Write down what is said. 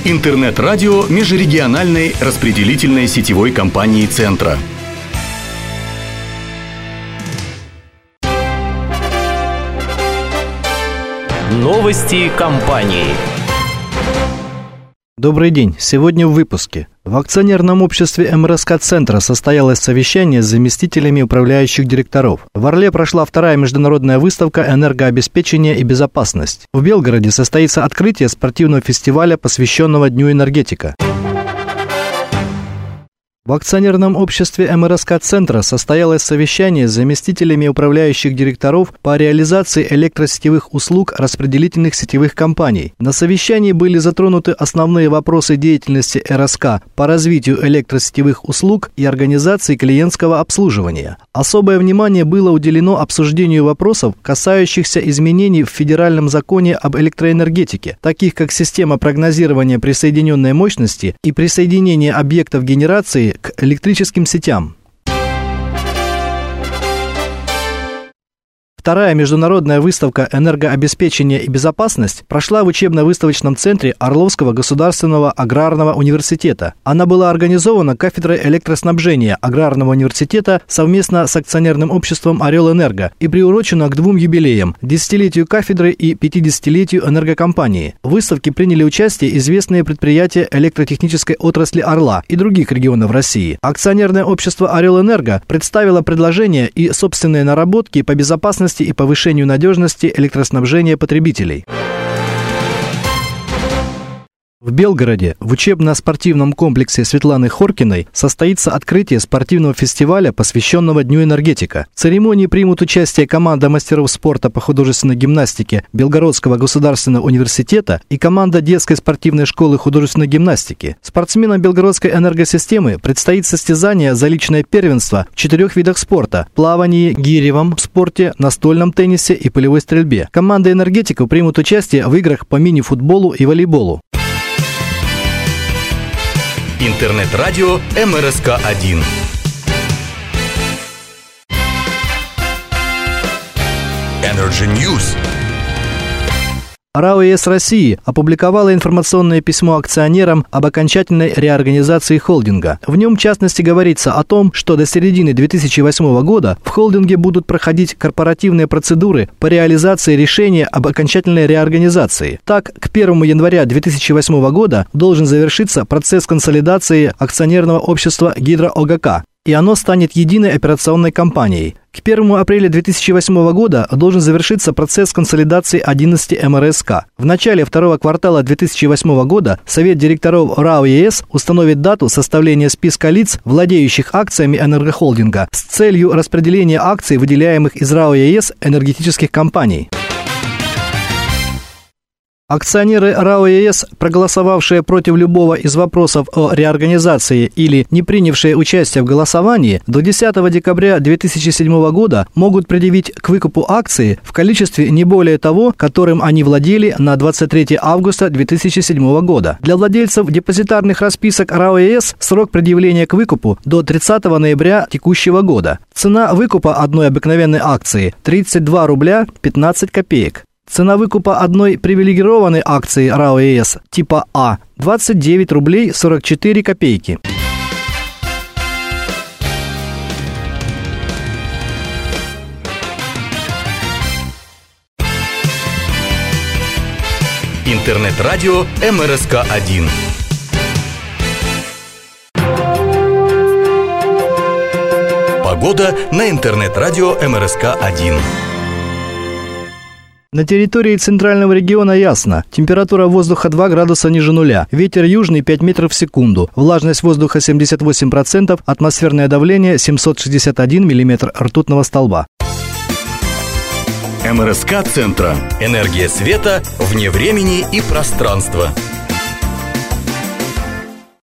Интернет-радио межрегиональной распределительной сетевой компании «Центра». Новости компании. Добрый день. Сегодня в выпуске. В акционерном обществе МРСК «Центра» состоялось совещание с заместителями управляющих директоров. В Орле прошла вторая международная выставка «Энергообеспечение и безопасность». В Белгороде состоится открытие спортивного фестиваля, посвященного Дню энергетика. В акционерном обществе МРСК «Центра» состоялось совещание с заместителями управляющих директоров по реализации электросетевых услуг распределительных сетевых компаний. На совещании были затронуты основные вопросы деятельности РСК по развитию электросетевых услуг и организации клиентского обслуживания. Особое внимание было уделено обсуждению вопросов, касающихся изменений в федеральном законе об электроэнергетике, таких как система прогнозирования присоединенной мощности и присоединение объектов генерации к электрическим сетям. Вторая международная выставка «Энергообеспечение и безопасность» прошла в учебно-выставочном центре Орловского государственного аграрного университета. Она была организована кафедрой электроснабжения Аграрного университета совместно с акционерным обществом «Орел-Энерго» и приурочена к двум юбилеям – 10-летию кафедры и 50-летию энергокомпании. В выставке приняли участие известные предприятия электротехнической отрасли Орла и других регионов России. Акционерное общество «Орел-Энерго» представило предложения и собственные наработки по безопасности и повышению надежности электроснабжения потребителей. В Белгороде в учебно-спортивном комплексе Светланы Хоркиной состоится открытие спортивного фестиваля, посвященного Дню энергетика. В церемонии примут участие команда мастеров спорта по художественной гимнастике Белгородского государственного университета и команда детской спортивной школы художественной гимнастики. Спортсменам Белгородской энергосистемы предстоит состязание за личное первенство в 4 видах спорта – плавании, гиревом, спорте, настольном теннисе и полевой стрельбе. Команды энергетиков примут участие в играх по мини-футболу и волейболу. Интернет-радио МРСК-1. Energy News. РАО ЕС России опубликовала информационное письмо акционерам об окончательной реорганизации холдинга. В нем, в частности, говорится о том, что до середины 2008 года в холдинге будут проходить корпоративные процедуры по реализации решения об окончательной реорганизации. Так, к 1 января 2008 года должен завершиться процесс консолидации акционерного общества «Гидро-ОГК», и оно станет единой операционной компанией. К 1 апреля 2008 года должен завершиться процесс консолидации 11 МРСК. В начале второго квартала 2008 года Совет директоров РАО ЕС установит дату составления списка лиц, владеющих акциями энергохолдинга, с целью распределения акций, выделяемых из РАО ЕС энергетических компаний. Акционеры РАО ЕС, проголосовавшие против любого из вопросов о реорганизации или не принявшие участие в голосовании, до 10 декабря 2007 года могут предъявить к выкупу акции в количестве не более того, которым они владели на 23 августа 2007 года. Для владельцев депозитарных расписок РАО ЕС срок предъявления к выкупу до 30 ноября текущего года. Цена выкупа одной обыкновенной акции – 32 рубля 15 копеек. Цена выкупа одной привилегированной акции РАО ЕС типа А – 29 рублей 44 копейки. Интернет-радио МРСК-1. Погода на интернет-радио МРСК-1. На территории центрального региона ясно. Температура воздуха 2 градуса ниже нуля. Ветер южный 5 метров в секунду. Влажность воздуха 78%. Атмосферное давление 761 миллиметр ртутного столба. МРСК-Центра. Энергия света вне времени и пространства.